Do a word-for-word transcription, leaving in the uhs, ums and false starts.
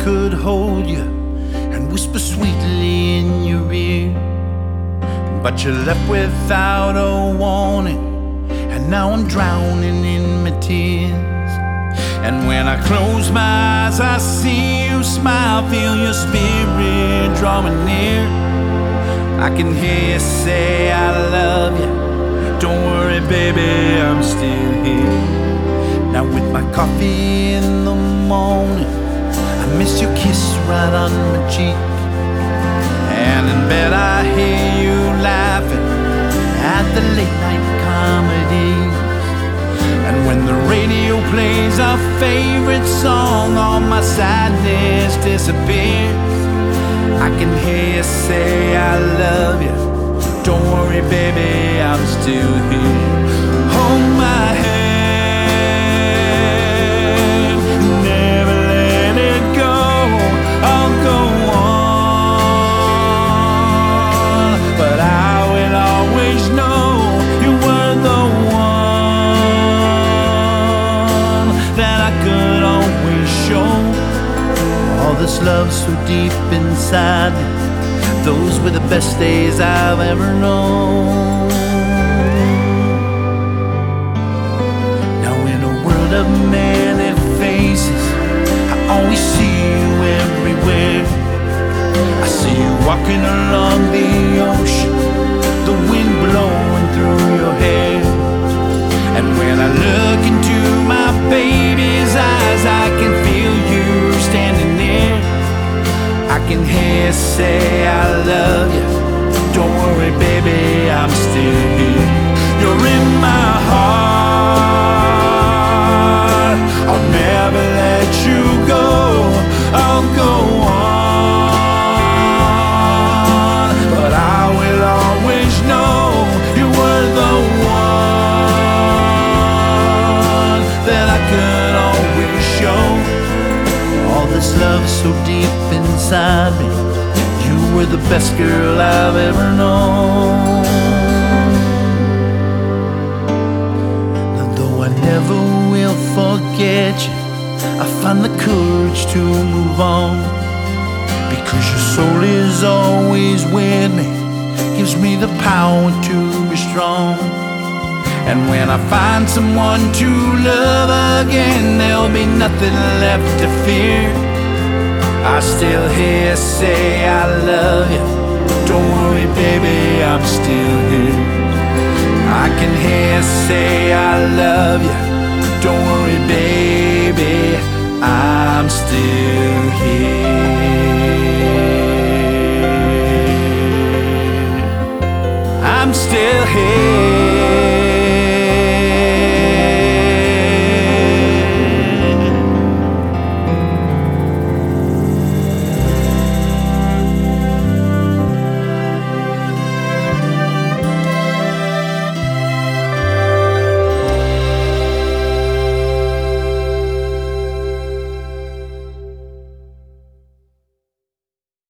could hold you and whisper sweetly in your ear, but you left without a warning, and now I'm drowning in my tears. And when I close my eyes, I see you smile, feel your spirit drawing near. I can hear you say I love you. Don't worry, baby, I'm still here. Now with my coffee in the morning, I miss your kiss right on my cheek. And in bed I hear you laughing at the late night comedies. And when the radio plays our favorite song, all my sadness disappears. I can hear you say I love you. Don't worry, baby, I'm still here. Hold my hand, never let it go. I'll go on, but I will always know you were the one that I could always show. All this love so deep inside me, those were the best days I've ever known. Now in a world of many faces, I always see you everywhere. I see you walking along the ocean, the wind blowing through your hair. And when I look into my baby's eyes, I can feel you standing there. I can hear you say I love you. Don't worry, baby, I'm still here. You're in my heart. I'll never let you go. I'll go on, but I will always know you were the one that I could always show. All this love so deep inside me, you were the best girl I've ever known. Now though I never will forget you, I find the courage to move on, because your soul is always with me, gives me the power to be strong. And when I find someone to love again, there'll be nothing left to fear. I still hear you say I love you. Don't worry, baby, I'm still here. I can hear you say I love you. Don't worry, baby, I'm still here. I'm still here.